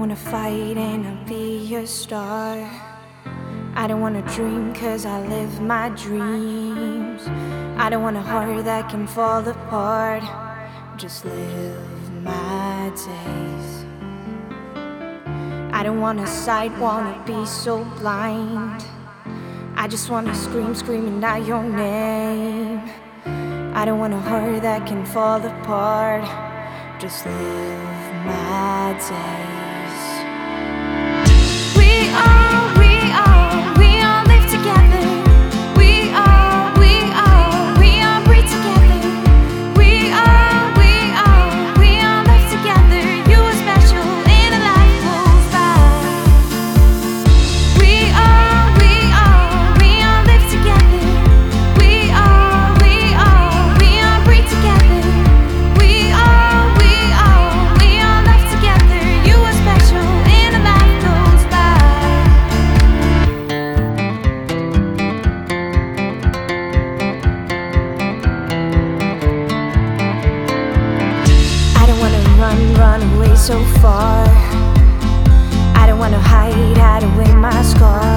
wanna fight and I'll be a star. I don't wanna dream 'cause I live my dreams. I don't want a heart that can fall apart. Just live my days. I don't wanna sight, wanna be so blind. I just wanna scream, screaming out your name. I don't want a heart that can fall apart. Just live my days. We all live together. We all breathe together. We all live together. You are special and a life goes by. We all live together. We all breathe together. We all live together. You are special and a life goes by. I don't wanna run away so far. I don't wanna hide away my scars.